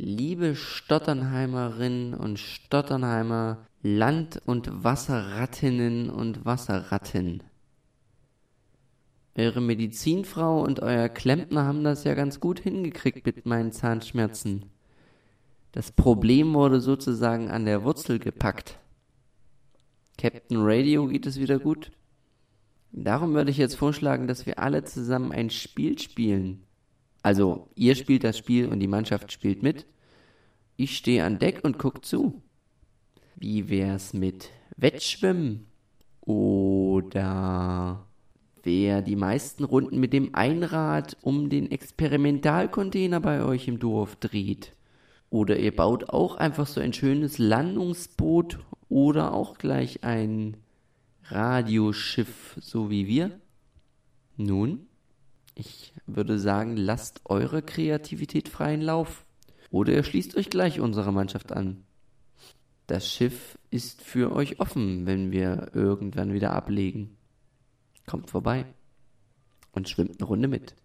Liebe Stotternheimerinnen und Stotternheimer, Land- und Wasserrattinnen und Wasserratten. Eure Medizinfrau und euer Klempner haben das ja ganz gut hingekriegt mit meinen Zahnschmerzen. Das Problem wurde sozusagen an der Wurzel gepackt. Captain Radio geht es wieder gut. Darum würde ich jetzt vorschlagen, dass wir alle zusammen ein Spiel spielen. Also, ihr spielt das Spiel und die Mannschaft spielt mit. Ich stehe an Deck und guck zu. Wie wär's mit Wettschwimmen? Oder wer die meisten Runden mit dem Einrad um den Experimentalcontainer bei euch im Dorf dreht? Oder ihr baut auch einfach so ein schönes Landungsboot oder auch gleich ein Radioschiff, so wie wir? Nun, ich würde sagen, lasst eure Kreativität freien Lauf. Oder ihr schließt euch gleich unserer Mannschaft an. Das Schiff ist für euch offen, wenn wir irgendwann wieder ablegen. Kommt vorbei und schwimmt eine Runde mit.